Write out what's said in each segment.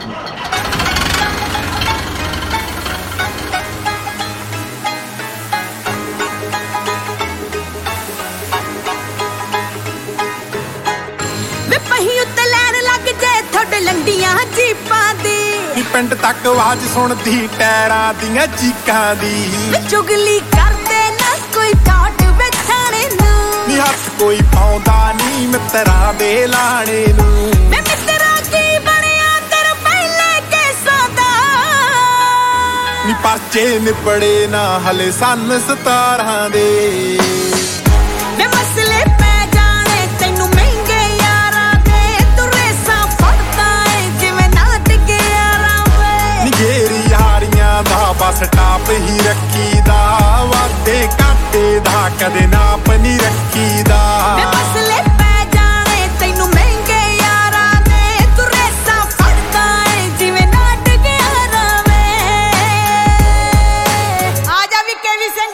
ਲੰਡੀਆਂ ਜੀਪਾਂ ਦੀ ਪਿੰਡ ਤੱਕ ਆਵਾਜ਼ ਸੁਣਦੀ ਟਾਇਰਾਂ ਦੀਆਂ ਚੀਕਾਂ ਦੀ ਚੁਗਲੀ ਕਰਦੇ ਨਾ ਕੋਈ ਕਾਟ ਵੇਖਣੇ ਨੂੰ ਨੀ ਹੱਥ ਕੋਈ ਪਾਉਂਦਾ ਨੀ ਮਿੱਤਰਾਂ ਦੇ ਲਾਣੇ ਨੂੰ ਮੈਂ ਮਿੱਤਰਾਂ ਕੀ ਬਣਿਆ ਤੇਰੇ ਪਹਿਲੇ ਕੇਸਾਂ ਦਾ ਨੀ ਪਰਚੇ ਨਿਬੜੇ ਨਾ ਹਲੇ ਸੰਨ 17 ਦੇ ਮੈਂ ਮਸਲੇ ਪੈ ਜਾਣੇ ਤੈਨੂੰ ਮਹਿੰਗੇ ਯਾਰਾਂ ਦੇ ਤੂੰ ਰੇਸਾਂ ਫੜਦਾ ਏ ਜਿਵੇਂ ਨਾਟਕ ਯਾਰਾਂ ਵੇ ਨੀ ਗੇਰੀ ਯਾਰੀਆਂ ਦਾ ਬਸ ਟਾਪ ਹੀ ਰੱਖੀਦਾ ਵਾਦੇ ਘਾਟੇ ਦਾ ਕਦੇ ਨਾਪ ਨੀ ਰੱਖੀਦਾ ਮੈਂ ਮਸਲੇ ਪੈ ਜਾਣੇ ਤੈਨੂੰ ਮਹਿੰਗੇ ਯਾਰਾਂ ਦੇ ਤੂੰ ਰੇਸਾਂ ਫੜਦਾ ਏ ਜਿਵੇਂ ਨਾਟਕ ਯਾਰਾਂ ਵੇ ਆ ਜਾ ਵੀ ਕੇਵੀ ਸਿੰਘ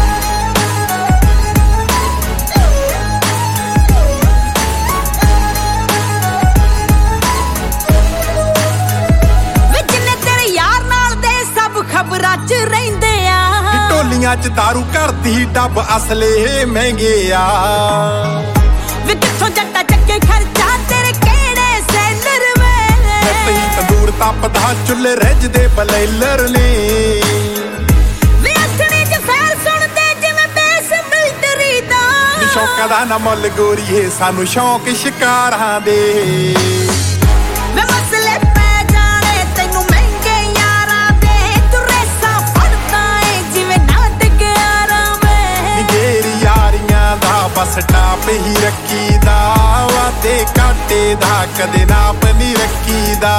ਖਬਰਾਂ ਚ ਰਹਿੰਦੇ ਆ ਢੋਲੀਆਂ ਚ ਦਾਰੂ ਕਰਦੀ ਡੱਬ ਅਸਲੇ ਮਹਿੰਗੇ ਆ ਵੇ ਕਿੱਥੋਂ ਜੱਟਾ ਚੱਕੇ ਖਰਚਾ ਤੇਰੇ ਕਿਹੜੇ ਸੈਲਰ ਵੇ ਤਈ ਤੰਦੂਰ ਤਪਦਾ ਚੁੱਲ੍ਹੇ ਰਿੱਝਦੇ ਬਲੇਲਰ ਨੇ ਵੇ ਅੱਖਣੇ ਚ ਫੈਰ ਸੁਣਦੇ ਜਿਵੇਂ ਬੇਸ ਮਿਲਟਰੀ ਦਾ ਸ਼ੌਕਾਂ ਦਾ ਨਾ ਮੁੱਲ ਗੋਰੀਏ ਸਾਨੂੰ ਸ਼ੌਕ ਸ਼ਿਕਾਰਾਂ ਦੇ ਵੇ ਮਸਲੇ ਪੈ ਜਾਣੇ ਤੈਨੂੰ ਮਹਿੰਗੇ ਯਾਰਾਂ ਦੇ ਤੂੰ ਰੇਸਾਂ ਫੜਦਾ ਏ ਜਿਵੇਂ ਨਾਟਕ ਯਾਰਾਂ ਵੇ ਗੇਰੀ ਯਾਰੀਆਂ ਦਾ ਬਸ ਟਾਪ ਹੀ ਰੱਖੀਦਾ ਵਾਦੇ ਘਾਟੇ ਦਾ ਕਦੇ ਨਾਪ ਨੀ ਰੱਖੀਦਾ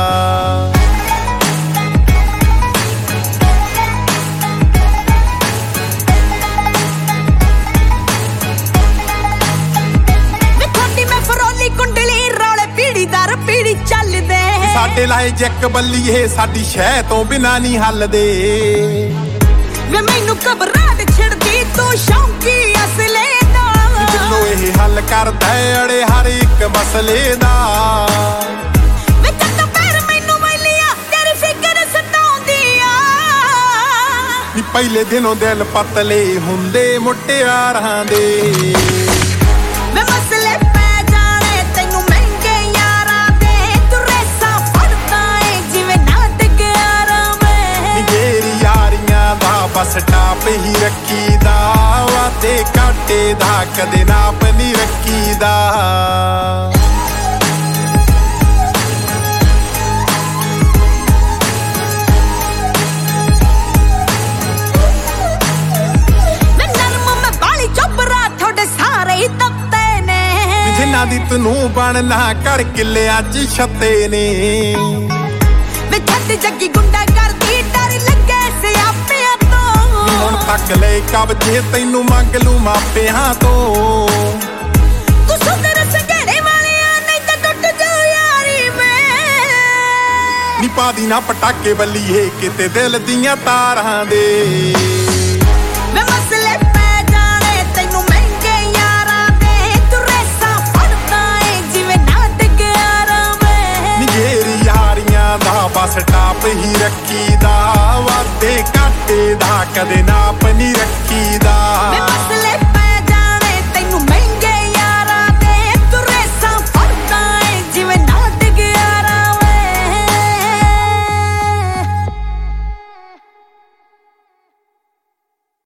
ਸਾਡੇ ਲਾਏ ਜੱਕ ਬੱਲੀਏ ਸਾਡੀ ਸ਼ਹਿ ਤੋਂ ਬਿਨਾ ਨਹੀਂ ਹੱਲਦੇ ਵੇ ਮੈਨੂੰ ਘਬਰਾਹਟ ਛਿੜਦੀ ਤੂੰ ਸ਼ੌਂਕੀ ਅਸਲੇ ਦਾ ਜਿੱਲੋ ਇਹ ਹੱਲ ਕਰਦਾ ਅੜੇ ਹਰ ਇੱਕ ਮਸਲੇ ਦਾ ਵੇ ਕੱਟ ਪੈਰ ਮੈਨੂੰ ਮੈਲੀਆਂ ਤੇਰੀ ਫਿਕਰ ਸਤਾਉਂਦੀ ਆ ਨੀ ਪਹਿਲੇ ਦਿਨੋਂ ਦਿਲ ਪਤਲੇ ਹੁੰਦੇ ਮੁਟਿਆਰਾਂ ਦੇ ਵੇ ਮਸਲੇ ਪੈ ਜਾਣੇ ਤੈਨੂੰ ਮਹਿੰਗੇ ਯਾਰਾਂ ਦੇ ਤੂੰ ਰੇਸਾਂ ਫੜਦਾ ਏ ਜਿਵੇਂ ਨਾਟਕ ਯਾਰਾਂ ਵੇ ਗੇਰੀ ਯਾਰੀਆਂ ਦਾ ਬਸ ਟਾਪ ਹੀ ਰੱਖੀਦਾ ਵਾਦੇ ਘਾਟੇ ਦਾ ਕਦੇ ਨਾਪ ਨੀ ਰੱਖੀਦਾ ਜਿਨ੍ਹਾਂ ਦੀ ਤਨੂੰ ਬਣਨਾ ਕਰ ਕਿੱਲਿਆਂ 'ਚ ਛੱਤੇ ਨੇ ਵੇ ਛੱਡ ਜੱਗੀ ਗੁੰਡਾ ਕਰਦੀ ਡਰ ਲੱਗੇ ਸਿਆਪਿਆਂ ਤੋਂ ਹੁਣ ਤੱਕ ਲੈ ਕਬਜੇ ਤੈਨੂੰ ਮੰਗ ਲੂ ਮਾਪਿਆਂ ਤੋਂ ਤੂੰ ਸੁੰਦਰ ਸੰਘੇੜੇ ਵਾਲਿਆਂ ਨਹੀਂ ਤਾਂ ਟੁੱਟ ਜਾ ਯਾਰੀ ਮੈਂ ਨੀ ਪਾਦੀ ਨਾ ਪਟਾਕੇ ਬੱਲੀਏ ਕਿਤੇ ਦਿਲ ਦੀਆਂ ਤਾਰਾਂ ਦੇ ਵੇ ਮਸਲੇ ਪੈ ਜਾਣੇ ਤੈਨੂੰ ਮਹਿੰਗੇ ਯਾਰਾਂ ਦੇ ਤੂੰ ਰੇਸਾਂ ਫੜਦਾ ਏ ਜਿਵੇਂ ਨਾਟਕ ਯਾਰਾਂ ਵੇ ਨੀ ਗੇਰੀ ਯਾਰੀਆਂ ਦਾ ਬਸ ਟਾਪ ਹੀ ਰੱਖੀਦਾ ਵਾਦੇ ਘਾਟੇ ਦਾ ਕਦੇ ਨਾ